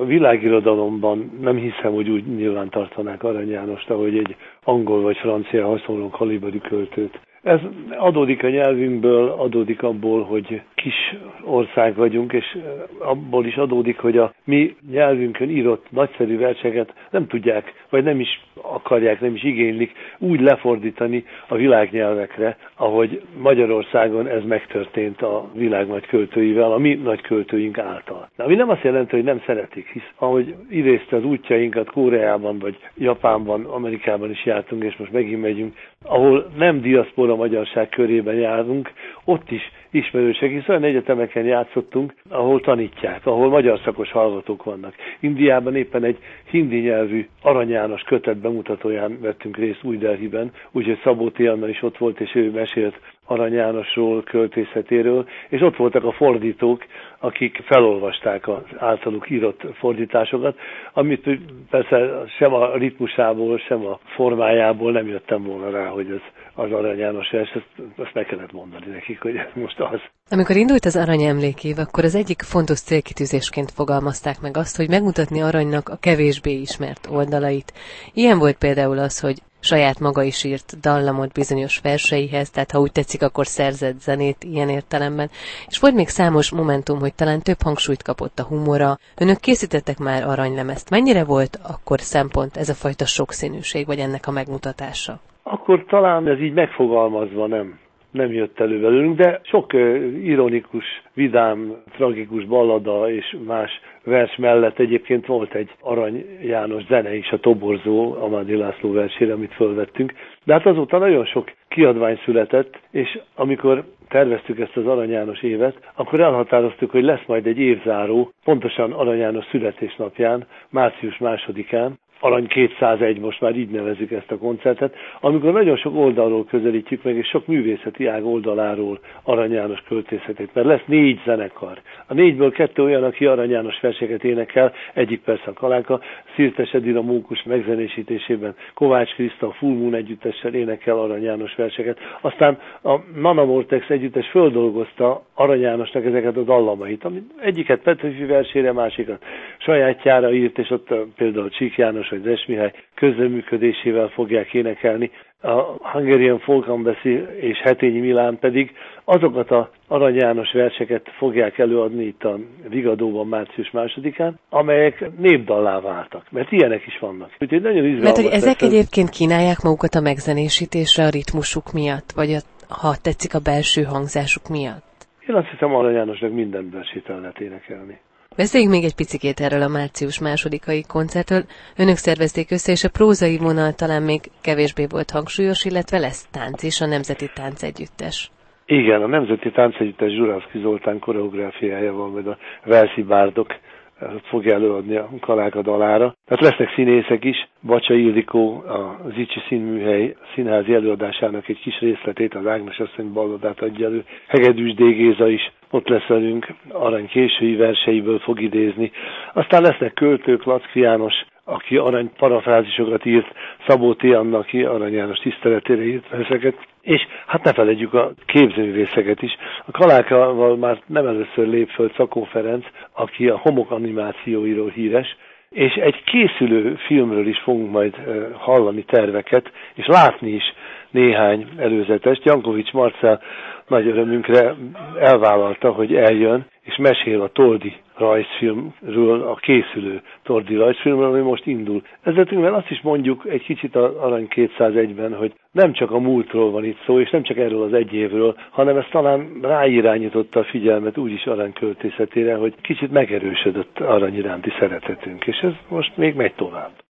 A világirodalomban nem hiszem, hogy úgy nyilván tartanák Arany Jánost, ahogy egy angol vagy francia hasonló kaliberű költőt. Ez adódik a nyelvünkből, adódik abból, hogy kis ország vagyunk, és abból is adódik, hogy a mi nyelvünkön írott nagyszerű verseket nem tudják, vagy nem is akarják, nem is igénylik úgy lefordítani a világnyelvekre, ahogy Magyarországon ez megtörtént a világ nagy költőivel, a mi nagy költőink által. Ami nem azt jelenti, hogy nem szeretik, hisz ahogy idézte az útjainkat Koreában, vagy Japánban, Amerikában is jártunk, és most megint megyünk, ahol nem diaszpora magyarság körében járunk, ott is ismerősek, hisz olyan egyetemeken játszottunk, ahol tanítják, ahol magyar szakos hallgatók vannak. Indiában éppen egy hindi nyelvű Arany János kötet bemutatóján vettünk részt Új-Delhiben, úgyhogy Szabó Anna is ott volt, és ő mesélt Arany Jánosról, költészetéről, és ott voltak a fordítók, akik felolvasták az általuk írott fordításokat, amit persze sem a ritmusából, sem a formájából nem jöttem volna rá, hogy ez az Arany János vers, azt meg kellett mondani nekik, hogy ez most az. Amikor indult az Arany emlékév, akkor az egyik fontos célkitűzésként fogalmazták meg azt, hogy megmutatni Aranynak a kevésbé ismert oldalait. Ilyen volt például az, hogy saját maga is írt dallamot bizonyos verseihez, tehát ha úgy tetszik, akkor szerzett zenét ilyen értelemben. És volt még számos momentum, hogy talán több hangsúlyt kapott a humora. Önök készítettek már aranylemezt. Mennyire volt akkor szempont ez a fajta sokszínűség, vagy ennek a megmutatása? Akkor talán ez így megfogalmazva nem jött elő belőlünk, de sok ironikus, vidám, tragikus ballada és más vers mellett egyébként volt egy Arany János zene is, a Toborzó, Amádi László versére, amit fölvettünk. De hát azóta nagyon sok kiadvány született, és amikor terveztük ezt az Arany János évet, akkor elhatároztuk, hogy lesz majd egy évzáró, pontosan Arany János születésnapján, március 2-án, Arany 201, most már így nevezzük ezt a koncertet, amikor nagyon sok oldalról közelítjük meg, és sok művészeti ág oldaláról Arany János költészetét, mert lesz 4 zenekar. A 4-ből 2 olyan, aki Arany János verseket énekel, egyik persze a Kaláka, Szirtes Edina Mókus megzenésítésében Kovács Kriszta a Full Moon együttessel énekel Arany János verseket. Aztán a Nana Vortex együttes földolgozta Arany Jánosnak ezeket a dallamait, amit egyiket Petőfi versére, másikat sajátjára írt, és ott például Csík János vagy Zes Mihály közreműködésével fogják énekelni. A Hungarian Folk Embassy és Hetényi Milán pedig azokat a Arany János verseket fogják előadni itt a Vigadóban március 2-án, amelyek népdallá váltak, mert ilyenek is vannak. Úgyhogy nagyon izgalmas. Mert hogy ezek egyébként kínálják magukat a megzenésítésre a ritmusuk miatt, vagy ha tetszik a belső hangzásuk miatt? Én azt hiszem, Arany Jánosnak minden versét el lehet énekelni. Beszéljünk még egy picikét erről a március 2-ai koncertről. Önök szervezték össze, és a prózai vonal talán még kevésbé volt hangsúlyos, illetve lesz tánc is, a Nemzeti Táncegyüttes. Igen, a Nemzeti Táncegyüttes Zsuravszky Zoltán koreográfiájával, majd a Velszi Bárdok fogja előadni a Kaláka dalára. Tehát lesznek színészek is. Bacsa Ildikó a Zicsi Színműhely színházi előadásának egy kis részletét, az Ágnes asszony balladát adja elő. Hegedűs D. Géza is ott lesz velünk, Arany késői verseiből fog idézni. Aztán lesznek költők, Laczki János, aki arany parafrázisokat írt, Szabó Anna, aki Arany János tiszteletére írt verseket, és hát ne feledjük a képzőművészeket is. A Kalákával már nem először lép föl Szakó Ferenc, aki a homok animációiról híres, és egy készülő filmről is fogunk majd hallani terveket, és látni is néhány előzetest. Jankovics Marcell nagy örömünkre elvállalta, hogy eljön, és mesél a Toldi rajzfilmről, a készülő Toldi rajzfilmről, ami most indul. Ezzel azt is mondjuk egy kicsit az Arany 201-ben, hogy nem csak a múltról van itt szó, és nem csak erről az egy évről, hanem ez talán ráirányította a figyelmet úgyis Arany költészetére, hogy kicsit megerősödött Arany iránti szeretetünk, és ez most még megy tovább.